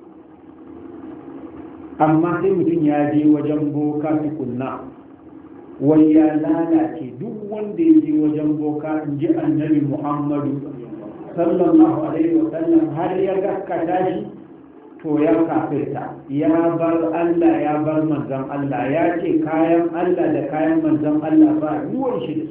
amma sai mutum ya je wajen boka tukunna wai ya lalace duk wanda ya je wajen boka in ji annabi Muhammadu sallallahu alaihi wa sallam har ya gaskata shi to ya kafirta ya bar Allah ya bar manzon Allah ya ce kayan Allah da kayan manzon Allah ba ruwan shi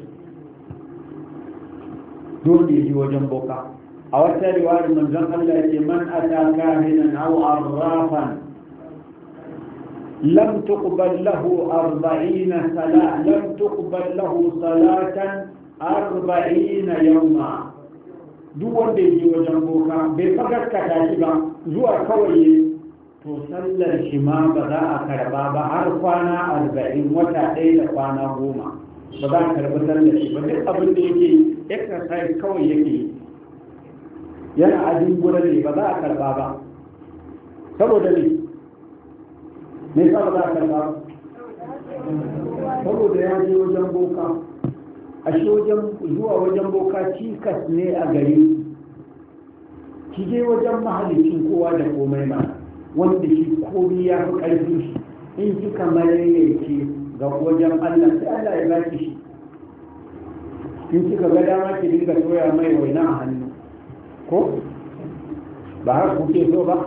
dole ya je wajen boka a wata riwayar manzon Allah ya ce man ataka hinan aw arrafan lam tuqbal lahu arba'ina sala lam tuqbal lahu salatan arba'ina yawma. Duk wanda ya je wajen boka bai fagaskata shi ba zuwa kawai to sallar shi ma ba za a karba ba har kwana arba'in, wata ɗaya da kwana goma ba za a karba sallar shi ba. Duk abin da yake exercise kawai yake yana ajin gura ne ba za a karba ba. Saboda ne me yasa ba za a karba ba? Saboda ya je wajen boka. A shi wajen zuwa wajen boka cikas ne a gari. Ki je wajen mahalicin kowa da komai ma wanda shi komi ya fi ƙarfi shi, in kika malayyake ga wajen Allah sai Allah ya baki shi. In kika ga dama ki dinga soya mai waina a hannu ko ba har kuke so ba.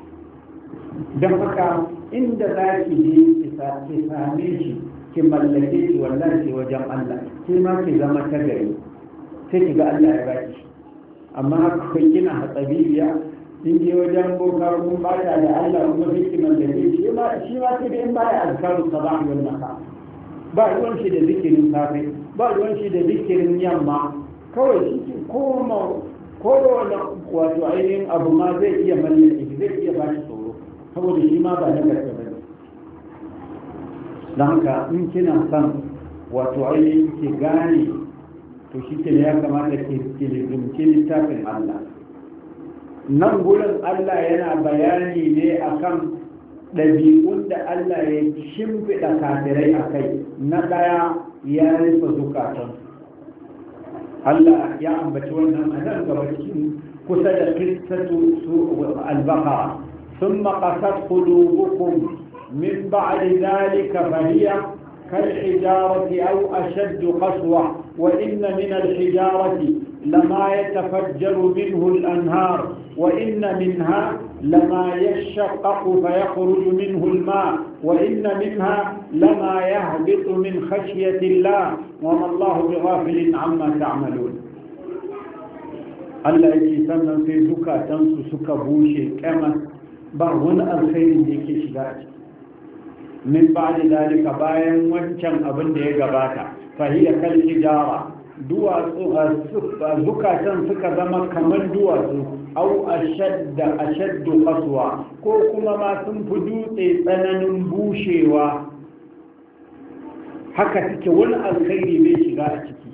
Don haka inda za ki je ki same shi ki mallake shi wallahi wajen Allah sai ma ki zama ta gari sai ki ga Allah ya baki shi. Amma haka kai kina hatsabibiya in je wajen boka kun bata da Allah kuma sai ki mallake shi ma shi ma sai da in baya azkaru sabah wal masa ba ruwan shi da zikirin safe ba ruwan shi da zikirin yamma kawai shi koma kowane wato ainihin abu ma zai iya mallake shi zai iya bashi tsoro saboda shi ma ba na gaske ba ne. Don haka in kina son wato ainihin ki gane to shi ke ya kamata ki lizumci littafin Allah. Nan gurin Allah yana bayani ne akan ɗabi'un da Allah ya shimfiɗa kafirai a kai. Na ɗaya ya rufe zukatan. Allah ya ambaci wannan a nan gaba cikin kusa da kristatu su albaka sun maƙasar qulubukum min ba'di dhalika fahiya كالحجارة أو أشد قسوة وإن من الحجارة لما يتفجر منه الأنهار وإن منها لما يشقق فيخرج منه الماء وإن منها لما يهبط من خشية الله وما الله بغافل عما تعملون. الله يجيسنا في زكاة تنسو سكا بوشي كما بعض الخير يكي شدائك min ba'di dalika bayan wancan abin da ya gabata fahiya kal hijara duwatsu zukatan suka zama kamar duwatsu au ashadda ashaddu qaswa ko kuma ma sun fi dutse tsananin bushewa. Haka suke wani alkhairi bai shiga a ciki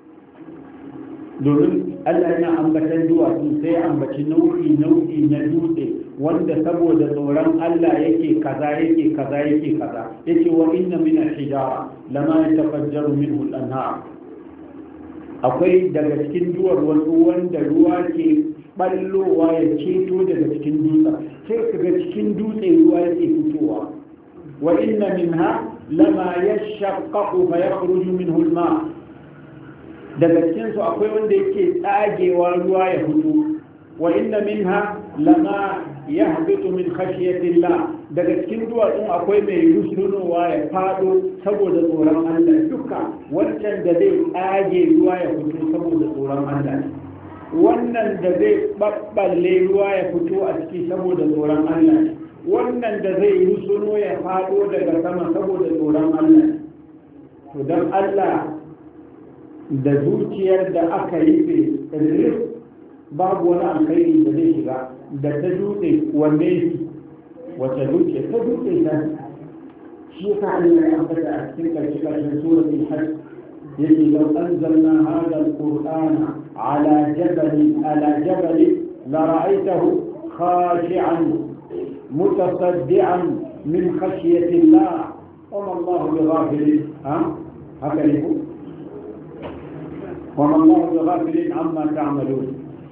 domin Allah yana ambatan duwatsu sai ambaci nau'i nau'i na dutse wanda saboda tsoron Allah yake kaza yake kaza yake kaza yace wa inna min al-hijara lama yatafajjaru minhu al-anhar. Akwai daga cikin duwar wasu wanda ruwa ke ballowa ya ceto daga cikin dutse sai kaga cikin dutse ruwa yake fitowa. wa inna minha lama yashaqqaqu fa yakhruju minhu al-ma. daga cikin su akwai wanda yake tsagewa ruwa ya fito. wa inna minha lama yahbitu min khashyatillah. daga cikin duwatsun akwai mai rusunowa ya fado saboda tsoron Allah. duka wancan da zai tsage ruwa ya fito saboda tsoron Allah, wannan da zai babballe ruwa ya fito a ciki saboda tsoron Allah, wannan da zai rusuno ya fado daga sama saboda tsoron Allah. to dan Allah da zuciyar da aka yi rif babu wani alkhairi da zai shiga da ta dutse wanne shi wata dutse ta dutse ta shi ka Allah ya ambata a cikin karshe karshen suratul hajj yake law anzalna hadha alqur'ana ala jabal ala jabal la ra'aytahu khashi'an mutasaddian min khashyati Allah wa ma Allah bighafil ha haka ne ko wa ma Allah bighafil amma ta'malun.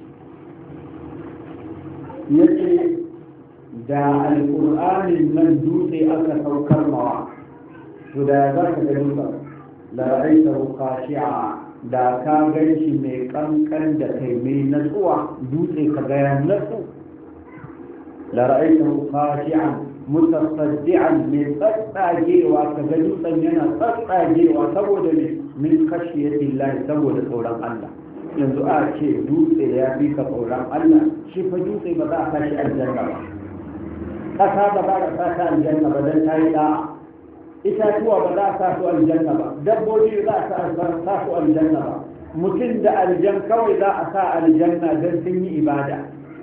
yake da alƙur'anin nan dutse aka saukar mawa to da za ka ga dutsen la ra'aytahu khashi'a da ka gan shi mai kankan da kai mai natsuwa dutse ka ga ya natsu. la ra'aytahu khashi'an mutasaddian mai tsatsagewa ka ga dutsen yana tsatsagewa saboda ne min khashiyati Allah saboda tsoron Allah. yanzu a ce dutse ya fi ka tsoron Allah shi fa dutse ba za a kashi aljanna ba ƙasa ba za ka sa ta aljanna ba don ta yi ɗa'a, itatuwa ba za a sa su aljanna ba, dabbobi za a sa su aljanna ba, mutum da aljan kawai za a sa aljanna don sun yi ibada.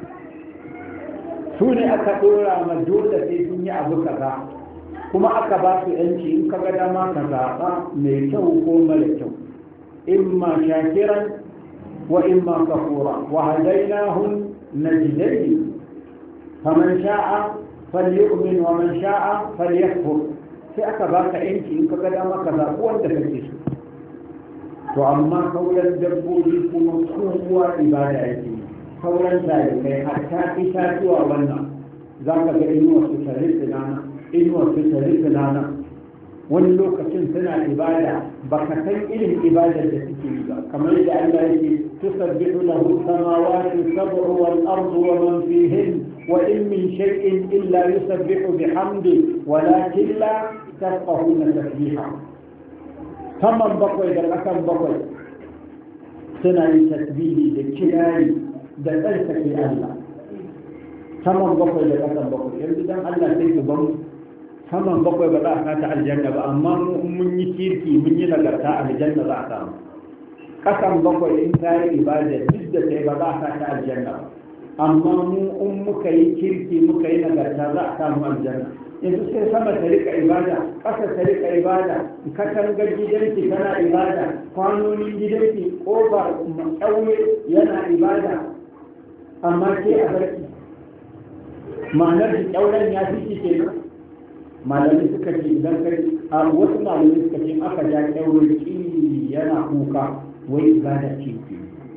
Su ne aka ɗora ma dole sai sun yi abu kaza, kuma aka ba su yanci in ka ga dama ka zaɓa mai kyau ko mara kyau, imma shakiran wa imma kafura wa hadainahum najdayn faman sha'a falyu'min wa man sha'a falyakfur. sai aka baka yanci in ka ga dama ka zaɓi wanda kake so. To amma sauran dabbobi kuma kowa ibada yake, sauran talibai hatta itatuwa wannan za ka ga inuwa su tare tsinana inuwa su tare tsinana wani lokacin suna ibada ba ka san irin ibadar da suke yi ba, kamar da Allah yake tusabbihu lahu samawati sab'u wal ardu wa man fihin wa in min shay'in illa yusabbihu bihamdi walakin la tafqahuna tasbiha. Saman bakwai da ƙasan bakwai suna yin tasbihi da kirari da tsarkake Allah. Saman bakwai da ƙasan bakwai yanzu dan Allah sai ku ban saman bakwai ba za a kata aljanna ba, amma mun yi kirki mun yi nagarta aljanna za a samu. Ƙasan bakwai in ta yi ibada duk da sai ba za a kata aljanna ba, amma mu in muka yi kirki muka yi nagarta za a samu aljanna. Yanzu sai sama ta rika ibada, ƙasa ta rika ibada, katangar gidanki tana ibada, kwanonin gidanki ƙofar ƙauye yana ibada, amma ke a barki ma'anar da ƙauren ya fi shi kenan. Malamai suka ce idan kai a wasu malamai suka ce aka ja ƙauren ƙi yana kuka wai ibada ce ke.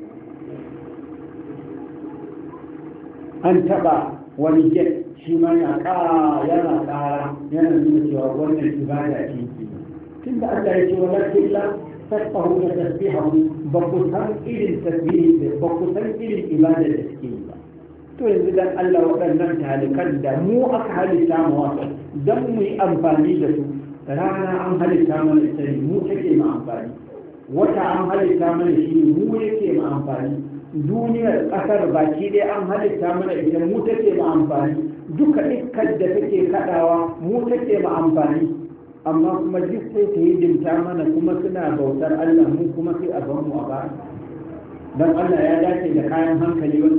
An taɓa wani jet shi ma yana ƙara yana ƙara yana nuna cewa wannan ibada ce ke. Tun da Allah ya ce walakin la tasbahu da tasbihu ba ku san irin tasbihi ba ku san irin ibada da suke yi ba. To yanzu dan Allah waɗannan talikan da mu aka halitta mu wasu dan mu yi amfani da su, rana an halitta mana ita ne mu take mu amfani, wata an halitta mana shi ne mu yake mu amfani, duniyar ƙasar baki dai an halitta mana ita mu take mu amfani, duka iskar da take kaɗawa mu take mu amfani, amma kuma duk sai ta yi dimta mana kuma suna bautar Allah mu kuma sai a ban mu a ba. Dan Allah ya dace da kayan hankali wani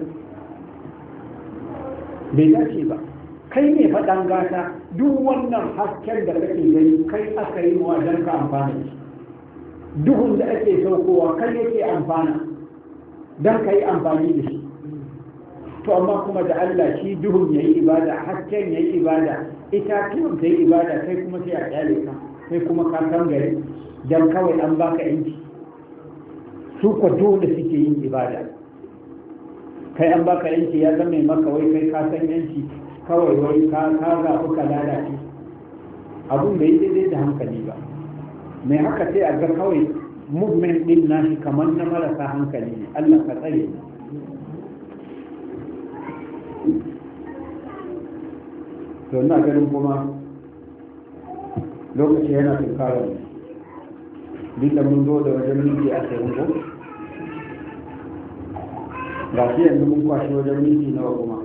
bai dace ba. Kai ne faɗan gata, duk wannan hasken da kake gani kai aka yi wa don ka amfana da shi, duhun da ake saukowa kai yake amfana don ka yi amfani da shi. To amma kuma da Allah shi duhun ya yi ibada, hasken ya yi ibada, ita tuwon ta yi ibada, kai kuma sai a kyale ka, kai kuma ka kan gari don kawai an baka yanci. Su ka dole suke yin ibada, kai an baka yanci ya zama maka wai kai ka san yanci kawai wai ka ka zaɓi ka lalace. Abun bai daidai da hankali ba. Mai haka sai a ga kawai movement din nashi kamar na marasa hankali ne. Allah ka tsare ni. To ina ganin kuma lokaci yana tunkarar mu. Duk da mun zo da wajen minti ashirin ko? Ga shi yanzu mun kwashe wajen minti nawa kuma?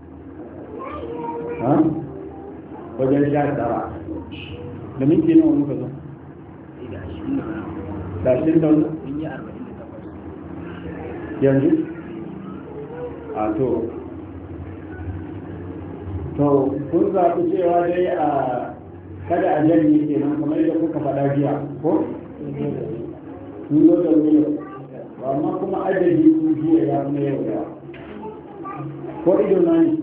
Ha? Wajen sha tara. Da minti nawa muka zo? Da ashirin da wani? Yanzu? A to. To, kun zaɓi cewa dai a kada a janye kenan kamar yadda kuka faɗa jiya, ko? Sun zo da wuri, amma kuma adadi su jiya ya kuma yau yawa. Ko ido na ne?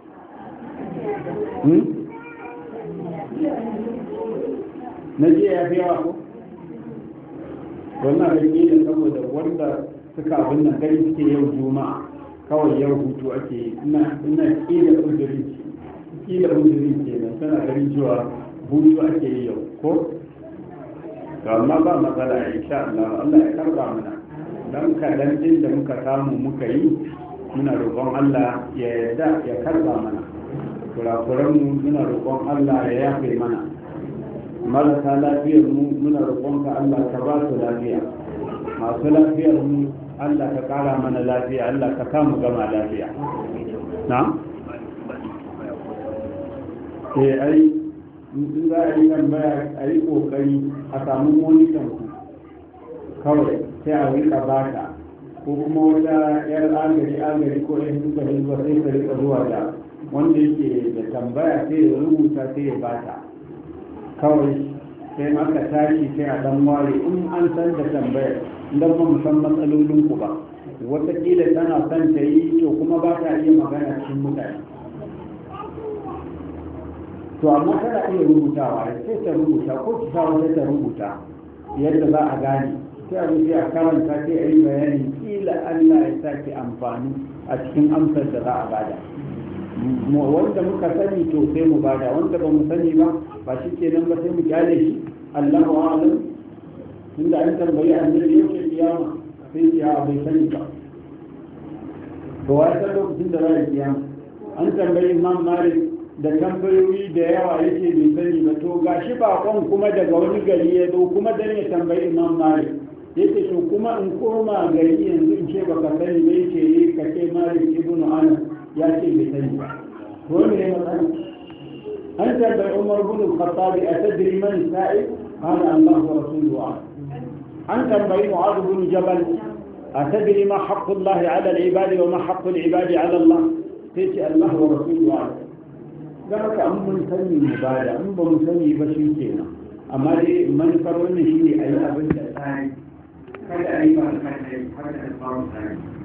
Na jiya ya fi yawa ko? Wannan rage da saboda wanda suka abin nan gari suke yau juma'a kawai yau hutu ake ina ƙila uzuri ƙila uzuri ke nan tana ganin cewa hutu ake yi yau ko? amma ba matsala a insha Allah Allah ya karba mana dan kaɗan ɗin da muka samu muka yi muna roƙon Allah ya yarda ya karba mana kurakuranmu muna roƙon Allah ya yafe mana marasa lafiyar mu muna roƙon ka Allah ka ba su lafiya masu lafiyar mu Allah ka ƙara mana lafiya Allah ka samu gama lafiya na ke ai in za a yi tambaya a yi kokari a samu monitan ku kawai sai a rika bata ko kuma wata yar agari agari ko yan duka hilba sai ka rika zuwa da wanda yake da tambaya sai ya rubuta sai ya bata kawai sai aka tashi sai a dan ware in an san da tambayar idan ba mu san matsalolin ku ba wataƙila tana son ta yi to kuma ba ta iya magana cikin mutane to amma tana iya rubutawa sai ta rubuta ko ta sa wata ta rubuta yadda za a gane sai a rubuta a karanta sai a yi bayani kila Allah ya sake amfani a cikin amsar da za a bada wanda muka sani to sai mu bada wanda ba mu sani ba ba shi kenan ba sai mu kyale shi Allahu a'lam tunda an tambayi annabi yake kiyama sai ya bai sani ba to wai sai lokacin da zai kiyama an tambayi Imam Malik da tambayoyi da yawa yake bai sani ba to gashi bakon kuma daga wani gari ya zo kuma dan ya tambayi Imam Malik yake to kuma in koma gari yanzu in ce baka sani ba yake yi ka ce Malik ibn Anas ya ce bai sani ba to ne ne matsala an tambayi Umar ibn al-Khattab atadri man sa'id qala Allah wa rasuluhu a'lam an tambayi Mu'adh ibn Jabal atadri ma haqqu Allah 'ala al-'ibad wa ma haqqu al-'ibad 'ala Allah sai ce Allah wa rasuluhu a'lam da haka an mun sani mu bada in ba mu sani ba shi kenan amma dai manufar wannan shine a yi abin da tsari kada a yi ba kada a yi har da tsari